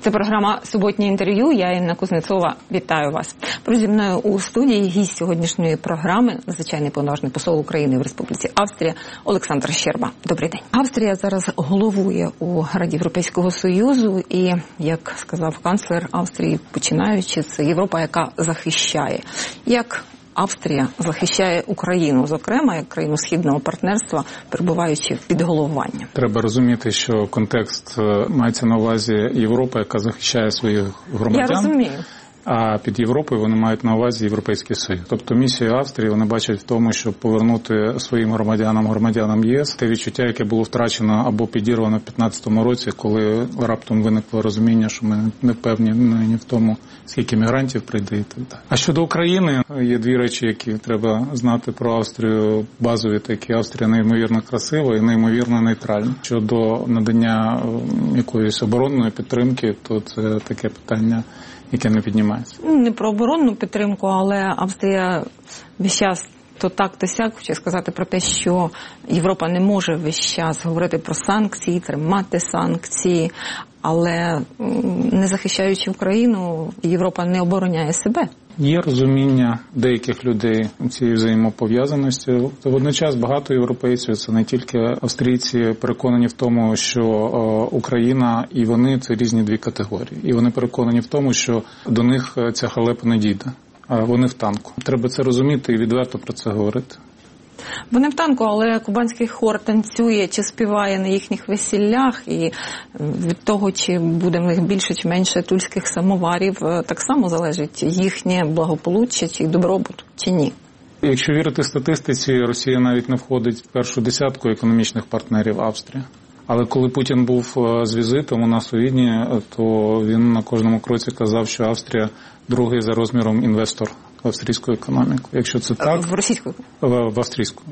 Це програма «Суботнє інтерв'ю». Я, Інна Кузнецова, вітаю вас. Зі мною у студії гість сьогоднішньої програми, надзвичайний повноважний посол України в Республіці Австрія Олександр Щерба. Добрий день. Австрія зараз головує у Раді Європейського Союзу і, як сказав канцлер Австрії, починаючи, це Європа, яка захищає. Як Австрія захищає Україну, зокрема, як країну Східного партнерства, перебуваючи під головуванням? Треба розуміти, що контекст мається на увазі Європа, яка захищає своїх громадян. Я розумію. А під Європою вони мають на увазі Європейський Союз. Тобто місію Австрії вони бачать в тому, щоб повернути своїм громадянам ЄС те відчуття, яке було втрачено або підірвано в 2015 році, коли раптом виникло розуміння, що ми не впевнені ні в тому, скільки мігрантів прийде і так далі. А щодо України, є дві речі, які треба знати про Австрію, базові такі. Австрія неймовірно красива і неймовірно нейтральна. Щодо надання якоїсь оборонної підтримки, то це таке питання, яке не піднімається. Не про оборонну підтримку, але Австрія весь час то так, то сяк, хочу сказати про те, що Європа не може весь час говорити про санкції, тримати санкції, але не захищаючи Україну, Європа не обороняє себе. Є розуміння деяких людей цієї взаємопов'язаності. Водночас багато європейців, це не тільки австрійці, переконані в тому, що Україна і вони – це різні дві категорії. І вони переконані в тому, що до них ця халепа не дійде. Вони в танку. Треба це розуміти і відверто про це говорити. Вони в танку, але кубанський хор танцює чи співає на їхніх весіллях, і від того, чи буде в них більше чи менше тульських самоварів, так само залежить їхнє благополуччя чи добробут, чи ні. Якщо вірити статистиці, Росія навіть не входить в першу десятку економічних партнерів Австрії. Але коли Путін був з візитом у нас у Відні, то він на кожному кроці казав, що Австрія другий за розміром інвестор в австрійську економіку. Якщо це так... В російську? В австрійську.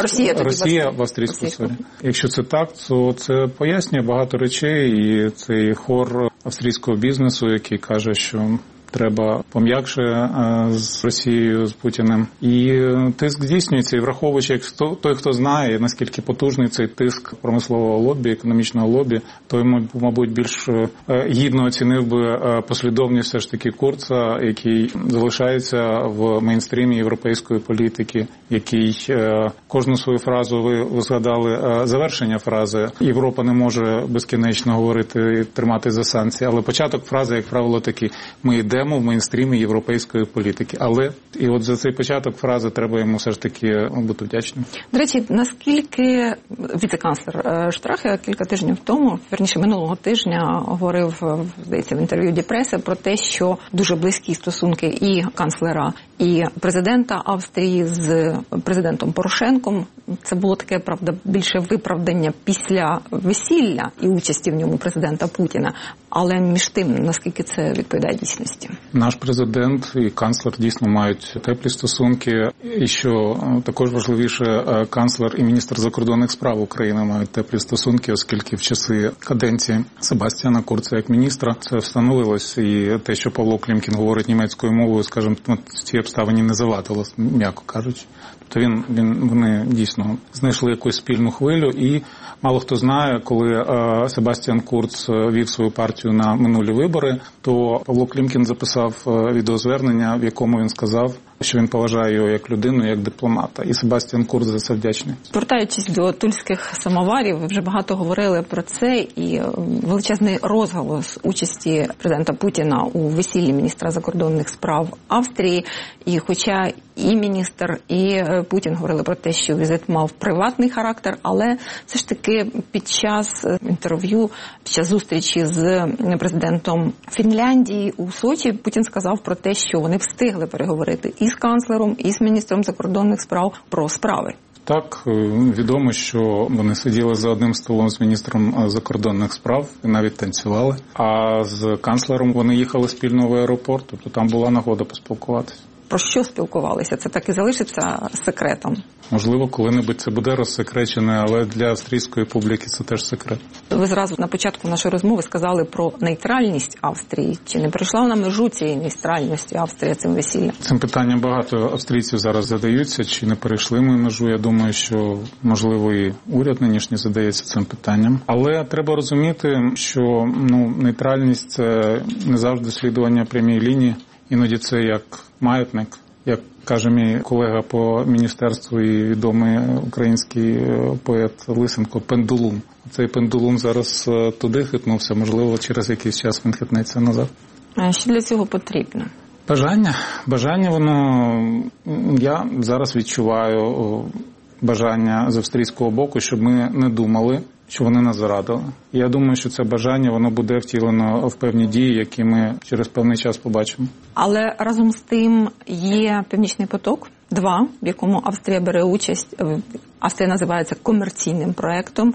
Росія в австрійську. Якщо це так, то це пояснює багато речей, і цей хор австрійського бізнесу, який каже, що треба пом'якше з Росією, з Путіним. І тиск здійснюється, і враховуючи, як той, хто знає, наскільки потужний цей тиск промислового лобі, економічного лобі, той, мабуть, більш гідно оцінив би послідовність все ж таки Курца, який залишається в мейнстрімі європейської політики, який кожну свою фразу, ви згадали завершення фрази, Європа не може безкінечно говорити і тримати за санкції, але початок фрази, як правило, такий: ми йдемо в мейнстрімі європейської політики. Але і от за цей початок фрази треба йому все ж таки бути вдячним. До речі, наскільки віце-канцлер Штрахе кілька тижнів тому, вірніше минулого тижня, говорив, здається, в інтерв'ю Ді Преса про те, що дуже близькі стосунки і канцлера, і президента Австрії з президентом Порошенком. Це було таке, правда, більше виправдання після весілля і участі в ньому президента Путіна. Але між тим, наскільки це відповідає дійсності? Наш президент і канцлер дійсно мають теплі стосунки. І що також важливіше, канцлер і міністр закордонних справ України мають теплі стосунки, оскільки в часи каденції Себастьяна Курца як міністра це встановилось. І те, що Павло Клімкін говорить німецькою мовою, скажімо, ці обставини не завадило, м'яко кажучи. Тобто вони дійсно знайшли якусь спільну хвилю, і мало хто знає, коли Себастьян Курц вів свою партію на минулі вибори, то Павло Клімкін записав відеозвернення, в якому він сказав, що він поважає його як людину, як дипломата. І Себастьян Курц за це вдячний. Повертаючись до тульських самоварів, ви вже багато говорили про це, і величезний розголос участі президента Путіна у весіллі міністра закордонних справ Австрії. І хоча і міністр, і Путін говорили про те, що візит мав приватний характер, але все ж таки під час інтерв'ю, під час зустрічі з президентом Фінляндії у Сочі, Путін сказав про те, що вони встигли переговорити і з канцлером, і з міністром закордонних справ про справи. Так, відомо, що вони сиділи за одним столом з міністром закордонних справ і навіть танцювали. А з канцлером вони їхали спільно в аеропорт, тобто там була нагода поспілкуватися. Про що спілкувалися? Це так і залишиться секретом? Можливо, коли-небудь це буде розсекречене, але для австрійської публіки це теж секрет. Ви зразу на початку нашої розмови сказали про нейтральність Австрії. Чи не перейшла на межу цієї нейтральності Австрія цим весіллям? Цим питанням багато австрійців зараз задаються, чи не перейшли ми межу. Я думаю, що, можливо, і уряд нинішній задається цим питанням. Але треба розуміти, що нейтральність – це не завжди слідування прямій лінії. Іноді це як маятник, як каже мій колега по міністерству і відомий український поет Лисенко, пендулум. Цей пендулум зараз туди хитнувся, можливо, через якийсь час він хитнеться назад. А що для цього потрібно? Бажання, воно, я зараз відчуваю бажання з австрійського боку, щоб ми не думали, що вони нас зрадили. Я думаю, що це бажання, воно буде втілено в певні дії, які ми через певний час побачимо. Але разом з тим є Північний поток-2, в якому Австрія бере участь. Австрія називається комерційним проєктом.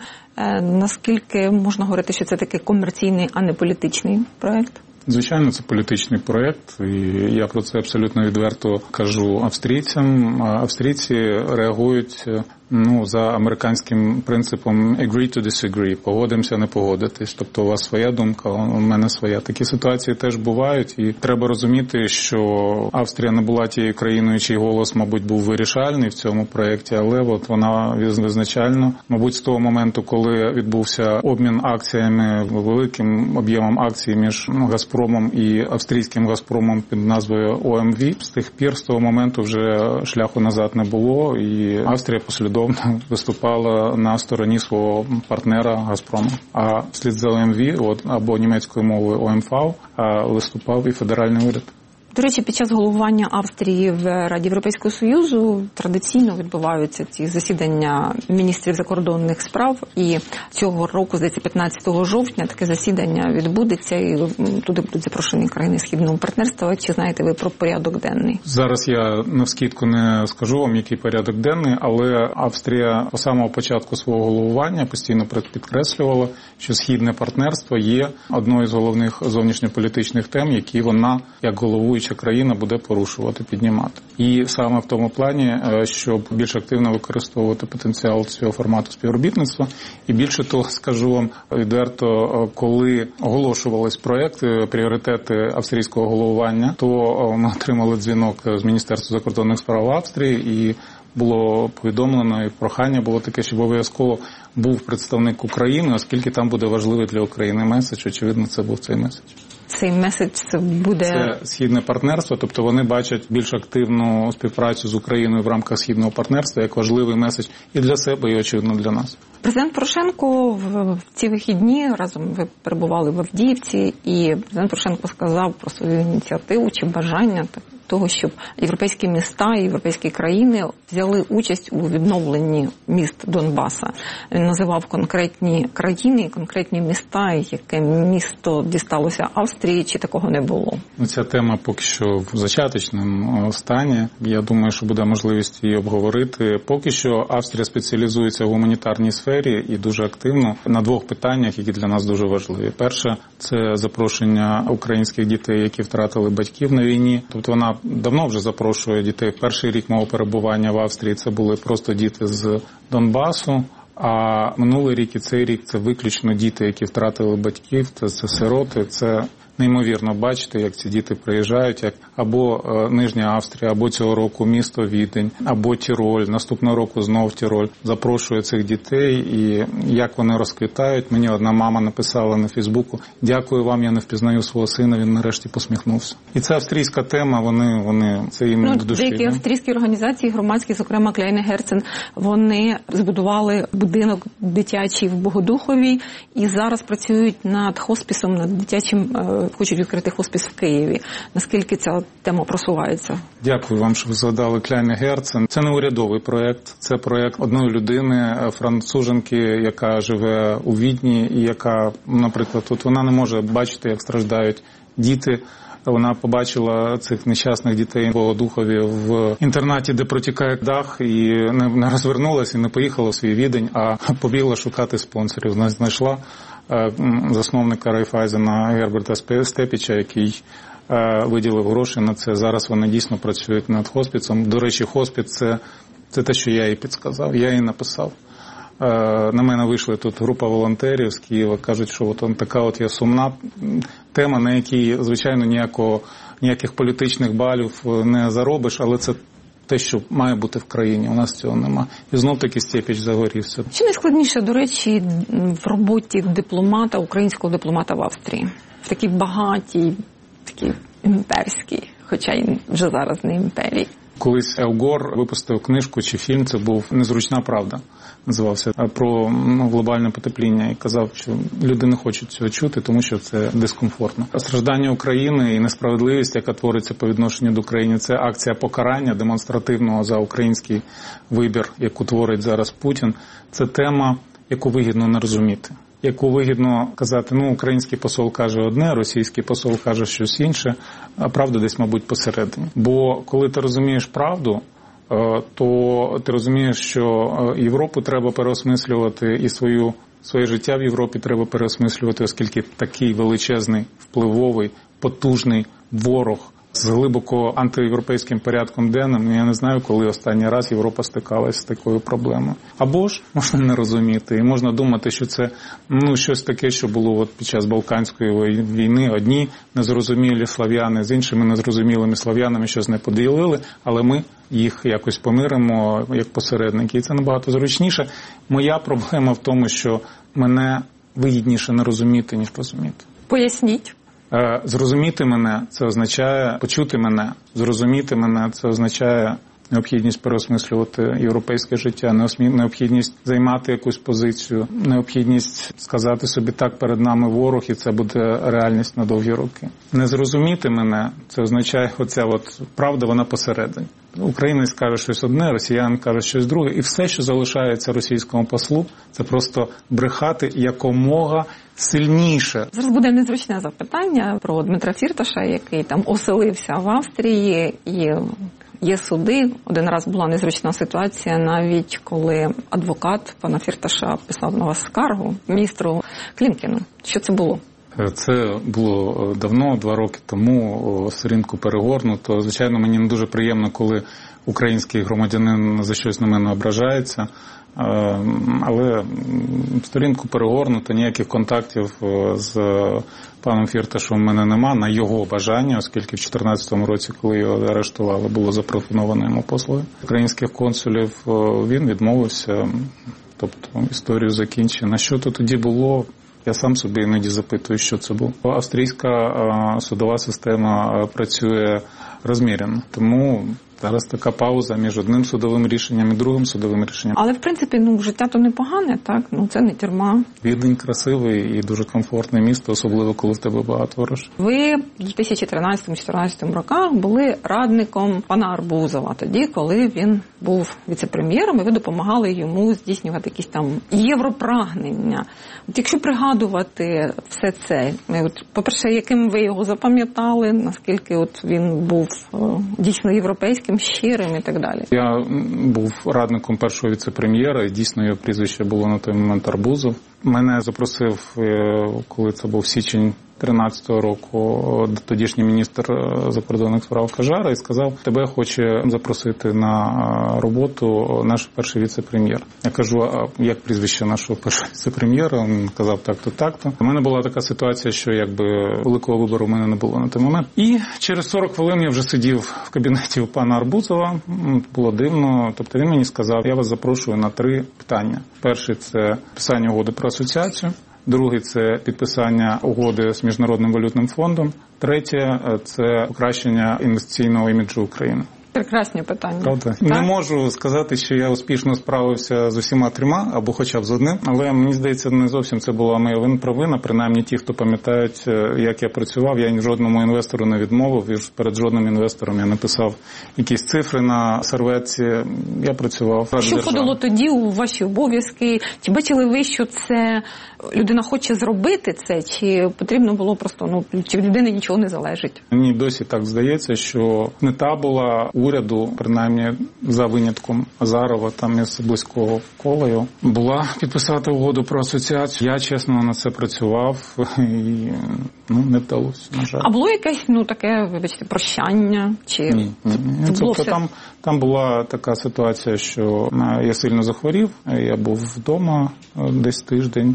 Наскільки можна говорити, що це такий комерційний, а не політичний проєкт? Звичайно, це політичний проєкт, і я про це абсолютно відверто кажу австрійцям. Австрійці реагують за американським принципом agree to disagree, погодимося, не погодитись. Тобто у вас своя думка, у мене своя. Такі ситуації теж бувають, і треба розуміти, що Австрія не була тією країною, чий голос, мабуть, був вирішальний в цьому проєкті, але вона визначально, мабуть, з того моменту, коли відбувся обмін акціями, великим об'ємом акцій між Газпромом і австрійським Газпромом під назвою ОМВ, з тих пір, з того моменту вже шляху назад не було, і Австрія послідовно виступала на стороні свого партнера Газпрому. А вслід за ОМВ, або німецькою мовою ОМV, виступав і федеральний уряд. До речі, під час головування Австрії в Раді Європейського Союзу традиційно відбуваються ці засідання міністрів закордонних справ. І цього року, здається, 15 жовтня таке засідання відбудеться, і туди будуть запрошені країни Східного партнерства. Чи знаєте ви про порядок денний? Зараз я навскідку не скажу вам, який порядок денний, але Австрія по самого початку свого головування постійно підкреслювала, що Східне партнерство є одною з головних зовнішньополітичних тем, які вона, як головуюча країна, буде порушувати, піднімати. І саме в тому плані, щоб більш активно використовувати потенціал цього формату співробітництва. І більше того, скажу вам відверто, коли оголошувались проекти, пріоритети австрійського головування, то ми отримали дзвінок з Міністерства закордонних справ Австрії, і було повідомлено, і прохання було таке, щоб обов'язково був представник України, оскільки там буде важливий для України меседж. Очевидно, це був цей меседж. Цей меседж буде... Це Східне партнерство, тобто вони бачать більш активну співпрацю з Україною в рамках Східного партнерства як важливий меседж і для себе, і, очевидно, для нас. Президент Порошенко в ці вихідні, разом ви перебували в Авдіївці, і президент Порошенко сказав про свою ініціативу чи бажання того, щоб європейські міста і європейські країни взяли участь у відновленні міст Донбаса. Він називав конкретні країни, конкретні міста, яке місто дісталося Австрії, чи такого не було? Ця тема поки що в зачаточному стані. Я думаю, що буде можливість її обговорити. Поки що Австрія спеціалізується в гуманітарній сфері і дуже активно на двох питаннях, які для нас дуже важливі. Перше – це запрошення українських дітей, які втратили батьків на війні. Тобто вона давно вже запрошує дітей. Перший рік мого перебування в Австрії це були просто діти з Донбасу, а минулий рік і цей рік це виключно діти, які втратили батьків, це сироти, це неймовірно бачити, як ці діти приїжджають, як або Нижня Австрія, або цього року місто Відень, або Тіроль, наступного року знов Тіроль. Запрошує цих дітей, і як вони розквітають. Мені одна мама написала на Фейсбуку: «Дякую вам, я не впізнаю свого сина, він нарешті посміхнувся». І це австрійська тема, вони це їм в душі. Деякі австрійські організації громадські, зокрема Kleine Herzen, вони збудували будинок дитячий в Богодухові і зараз працюють над хоспісом, над дитячим, хочуть відкрити хоспіс в Києві. Наскільки ця тема просувається? Дякую вам, що ви згадали Kleine Herzen. Це не урядовий проєкт, це проєкт одної людини, француженки, яка живе у Відні і яка, наприклад, тут вона не може бачити, як страждають діти. Вона побачила цих нещасних дітей в Богодухові в інтернаті, де протікає дах, і не розвернулася, і не поїхала в свій Відень, а побігла шукати спонсорів. Знайшла засновника Райфайзена Герберта Степіча, який виділив гроші на це. Зараз вони дійсно працюють над хоспісом. До речі, хоспіс – це те, що я їй підсказав, я їй написав. На мене вийшли тут група волонтерів з Києва, кажуть, що от така от є сумна тема, на якій, звичайно, ніяких політичних балів не заробиш, але це те, що має бути в країні. У нас цього нема. І знов-таки Стєпіч загорівся. Що найскладніше, до речі, в роботі дипломата, українського дипломата в Австрії? В такій багатій, такій імперській, хоча й вже зараз не імперії. Колись Ел Гор випустив книжку чи фільм, це був «Незручна правда», називався, про глобальне потепління, і казав, що люди не хочуть цього чути, тому що це дискомфортно. Страждання України і несправедливість, яка твориться по відношенню до країни, це акція покарання демонстративного за український вибір, яку творить зараз Путін. Це тема, яку вигідно не розуміти. Яку вигідно казати, український посол каже одне, російський посол каже щось інше, а правда десь, мабуть, посередині. Бо коли ти розумієш правду, то ти розумієш, що Європу треба переосмислювати і своє життя в Європі треба переосмислювати, оскільки такий величезний, впливовий, потужний ворог з глибоко антиєвропейським порядком денним, я не знаю, коли останній раз Європа стикалась з такою проблемою. Або ж можна не розуміти, і можна думати, що це щось таке, що було під час Балканської війни. Одні незрозумілі слав'яни з іншими незрозумілими слав'янами щось не поділили, але ми їх якось помиримо як посередники. І це набагато зручніше. Моя проблема в тому, що мене вигідніше не розуміти, ніж розуміти. Поясніть. Зрозуміти мене – це означає почути мене. Зрозуміти мене – це означає необхідність переосмислювати європейське життя, необхідність займати якусь позицію, необхідність сказати собі так, перед нами ворог, і це буде реальність на довгі роки. Не зрозуміти мене – це означає оця правда, вона посередині. Українець каже щось одне, росіянин каже щось друге, і все, що залишається російському послу, це просто брехати якомога сильніше. Зараз буде незручне запитання про Дмитра Фірташа, який там оселився в Австрії, і є суди. Один раз була незручна ситуація, навіть коли адвокат пана Фірташа писав на вас скаргу міністру Клімкіну. Що це було? Це було давно, 2 роки тому, сторінку перегорнуто. Звичайно, мені не дуже приємно, коли український громадянин за щось на мене ображається, але сторінку перегорнуто, ніяких контактів з паном Фірташем в мене нема, на його бажання, оскільки в 2014 році, коли його арештували, було запропоновано йому послуги українських консулів, він відмовився, тобто історію закінчено. Що то тоді було? Я сам собі іноді запитую, що це було. Австрійська судова система працює розмірено, тому зараз така пауза між одним судовим рішенням і другим судовим рішенням. Але, в принципі, життя то непогане, так? Це не тюрма. Відень красивий і дуже комфортне місто, особливо, коли в тебе багато грошей. Ви в 2013-2014 роках були радником пана Арбузова, тоді, коли він був віце-прем'єром, і ви допомагали йому здійснювати якісь там європрагнення. Якщо пригадувати все це, по-перше, яким ви його запам'ятали, наскільки він був дійсно європейським, щирим і так далі. Я був радником першого віце-прем'єра, і дійсно його прізвище було на той момент Арбузов. Мене запросив, коли це був січень 2013 року, тодішній міністр закордонних справ Кажара, і сказав, тебе хоче запросити на роботу наш перший віце-прем'єр. Я кажу, а як прізвище нашого першого віце-прем'єра? Він казав так-то, так-то. У мене була така ситуація, що великого вибору в мене не було на той момент. І через 40 хвилин я вже сидів в кабінеті у пана Арбузова. Було дивно. Тобто він мені сказав, я вас запрошую на 3 питання. Перший – це підписання угоди про асоціацію. Другий – це підписання угоди з Міжнародним валютним фондом. Третє – це покращення інвестиційного іміджу України. Прекрасні питання. Правда? Так? Не можу сказати, що я успішно справився з усіма 3, або хоча б з одним, але мені здається, не зовсім це була моя провина, принаймні ті, хто пам'ятають, як я працював, я жодному інвестору не відмовив, і перед жодним інвестором я не писав якісь цифри на серветці, я працював. Що входило тоді у ваші обов'язки? Чи бачили ви, що це людина хоче зробити це, чи потрібно було просто, чи від людини нічого не залежить? Мені досі так здається, що мета була уряду, принаймні за винятком Азарова, там із близького кола його, була підписати угоду про асоціацію. Я, чесно, на це працював і не вдалося, на жаль. А було якесь, таке, вибачте, прощання? Чи... Ні. Тобто все... там була така ситуація, що я сильно захворів, я був вдома десь тиждень,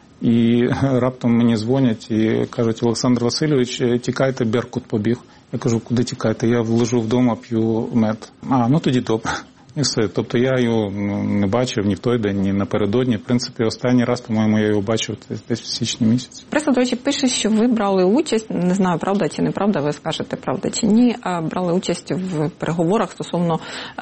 і раптом мені дзвонять і кажуть: Олександр Васильович, тікайте, Беркут побіг. Я кажу: куди тікайте? Я лежу вдома, п'ю мед. Тоді добре. І все. Тобто я його не бачив ні в той день, ні напередодні. В принципі, останній раз, по-моєму, я його бачив десь в січні місяці. Преса, до речі, пише, що ви брали участь, не знаю, правда чи неправда, ви скажете, правда чи ні, брали участь в переговорах стосовно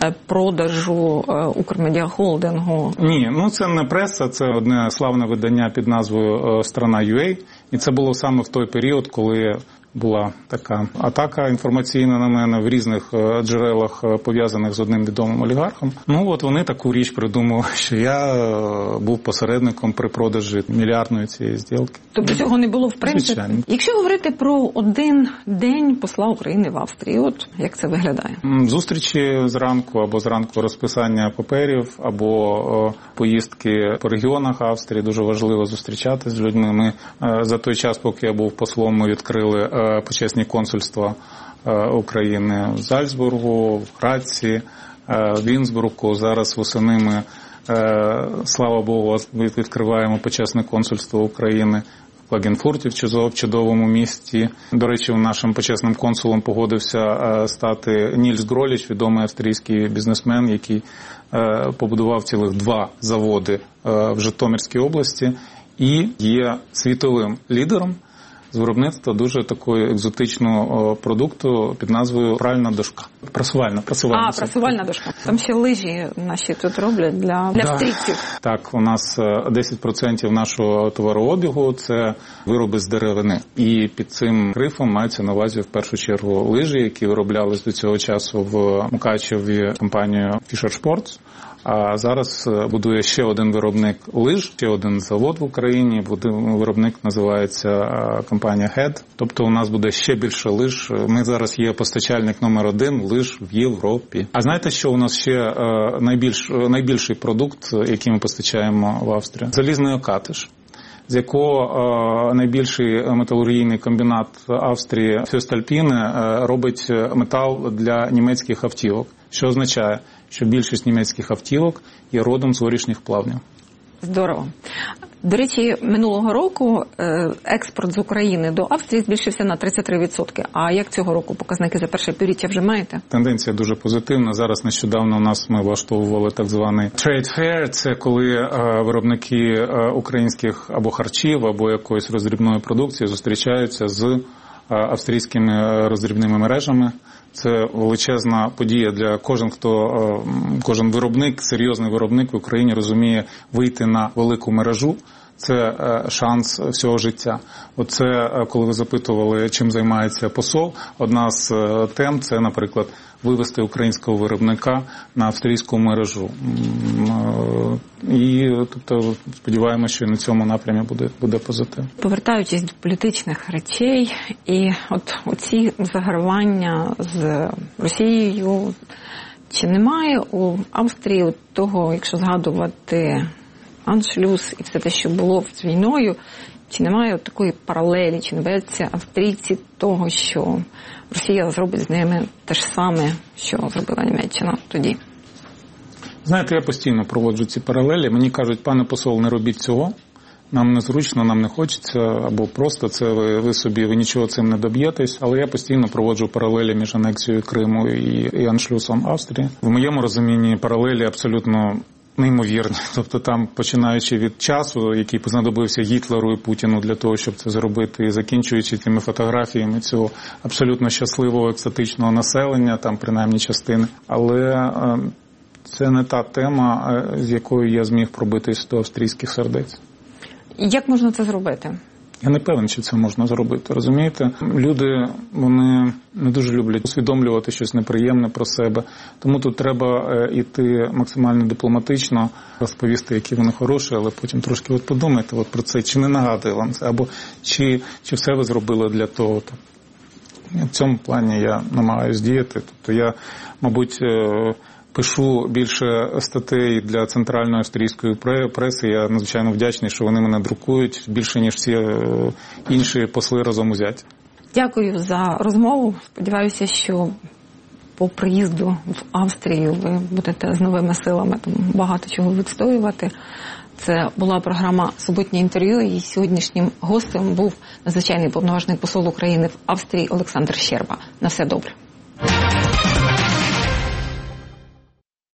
продажу Укрмедіахолдингу. Ні, це не преса, це одне славне видання під назвою «Страна.UA». І це було саме в той період, коли була така атака інформаційна на мене в різних джерелах, пов'язаних з одним відомим олігархом. Вони таку річ придумали, що я був посередником при продажі мільярдної цієї зділки. Тобто цього не було в принципі? Звичайно. Якщо говорити про один день посла України в Австрії, як це виглядає? Зустрічі зранку, або зранку розписання паперів, або поїздки по регіонах Австрії. Дуже важливо зустрічатися з людьми. Ми за той час, поки я був послом, ми відкрили почесні консульства України в Зальцбургу, в Граці, в Вінсбруку. Зараз восени ми, слава Богу, відкриваємо почесне консульство України в Клагенфурті, в чудовому місті. До речі, нашим почесним консулом погодився стати Нільс Гроліч, відомий австрійський бізнесмен, який побудував цілих 2 заводи в Житомирській області і є світовим лідером з виробництва дуже такого екзотичного продукту під назвою пральна дошка. Прасувальна дошка. Там ще лижі наші тут роблять для австрійців. Так, у нас 10% нашого товарообігу – це вироби з деревини. І під цим грифом мається на увазі в першу чергу лижі, які вироблялись до цього часу в Мукачеві компанією Fischer Sports. А зараз будує ще один виробник лиж, ще один завод в Україні. Виробник називається компанія Head. Тобто у нас буде ще більше лиж. Ми зараз є постачальник номер 1 лиж в Європі. А знаєте, що у нас ще найбільший продукт, який ми постачаємо в Австрію? Залізний окатиш, з якого найбільший металургійний комбінат Австрії Voestalpine робить метал для німецьких автівок. Що означає, що більшість німецьких автівок є родом з горішніх плавнів. Здорово. До речі, минулого року експорт з України до Австрії збільшився на 33%. А як цього року показники за перше півріччя вже маєте? Тенденція дуже позитивна. Зараз нещодавно ми влаштовували так званий trade fair. Це коли виробники українських або харчів, або якоїсь роздрібної продукції зустрічаються з австрійськими роздрібними мережами. Це величезна подія для кожен виробник, серйозний виробник в Україні розуміє вийти на велику мережу. Це шанс всього життя. Оце, коли ви запитували, чим займається посол, одна з тем – це, наприклад, вивести українського виробника на австрійську мережу. І тобто сподіваємося, що і на цьому напрямі буде позитив. Повертаючись до політичних речей, і оці загравання з Росією, чи немає у Австрії того, якщо згадувати Аншлюс і все те, що було з війною, чи немає такої паралелі, чи не бояться австрійці того, що Росія зробить з ними те ж саме, що зробила Німеччина тоді? Знаєте, я постійно проводжу ці паралелі. Мені кажуть: пане посол, не робіть цього, нам незручно, нам не хочеться, або просто це ви нічого цим не доб'єтесь. Але я постійно проводжу паралелі між анексією Криму і Аншлюсом Австрії. В моєму розумінні паралелі абсолютно неймовірні. Тобто там, починаючи від часу, який знадобився Гітлеру і Путіну для того, щоб це зробити, і закінчуючи тими фотографіями цього абсолютно щасливого, екстатичного населення, там принаймні частини. Але це не та тема, з якою я зміг пробитись до австрійських сердець. Як можна це зробити? Я не певен, чи це можна зробити. Розумієте? Люди, вони не дуже люблять усвідомлювати щось неприємне про себе. Тому тут треба йти максимально дипломатично, розповісти, які вони хороші, але потім трошки подумайте про це, чи не нагадує вам це, або чи все ви зробили для того. В цьому плані я намагаюся діяти. Тобто я, мабуть, пишу більше статей для центральної австрійської преси. Я надзвичайно вдячний, що вони мене друкують більше, ніж всі інші посли разом узяті. Дякую за розмову. Сподіваюся, що по приїзду в Австрію ви будете з новими силами там багато чого відстоювати. Це була програма «Суботнє інтерв'ю», і сьогоднішнім гостем був надзвичайний повноважний посол України в Австрії Олександр Щерба. На все добре.